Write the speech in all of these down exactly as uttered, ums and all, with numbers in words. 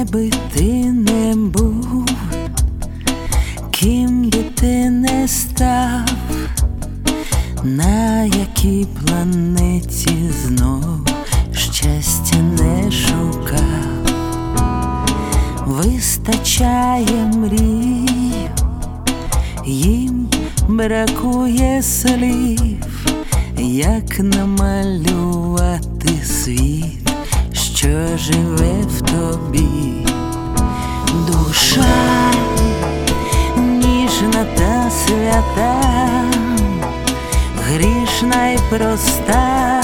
Де би ти не був, ким би ти не став, на якій планеті знов щастя не шукав, вистачає мрій, їм бракує слів, як намалювати світ, що живе в тобі. Душа ніжна та свята, грішна й проста,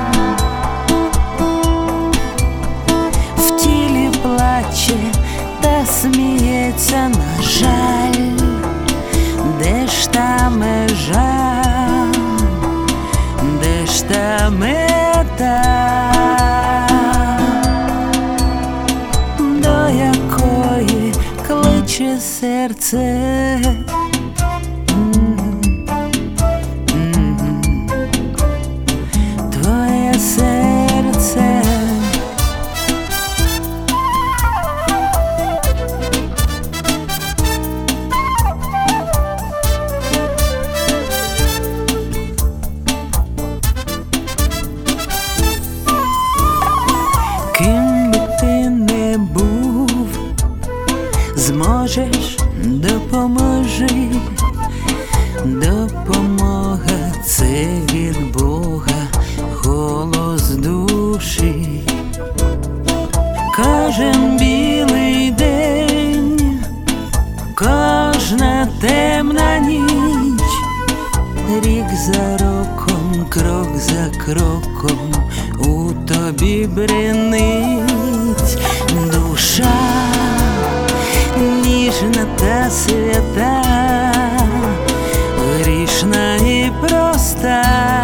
в тілі плаче та сміється, на жаль, де ж та межа, де ж та мета, до якої кличе серце. Твоє серце. Ким би ти не був, зможеш, допоможи. Допомога — це від Бога, голос душі. Кожен білий день, кожна темна ніч, рік за роком, крок за кроком у тобі бренить. Душа ніжна та свята, грішна і проста,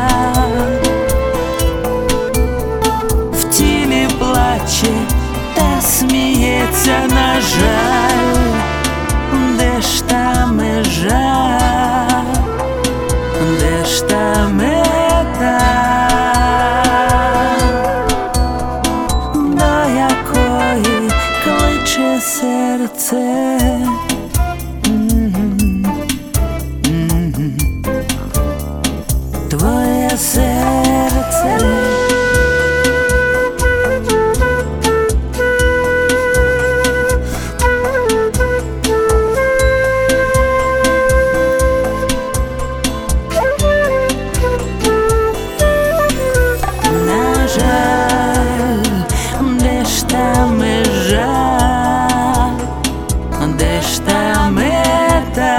в тілі плаче та сміється, на жаль, де ж та межа, де ж та мета, до якої кличе серце. Твоє серце. На жаль, де ж та межа, де ж та мета,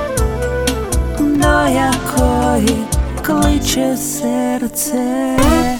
до якої кличе серце.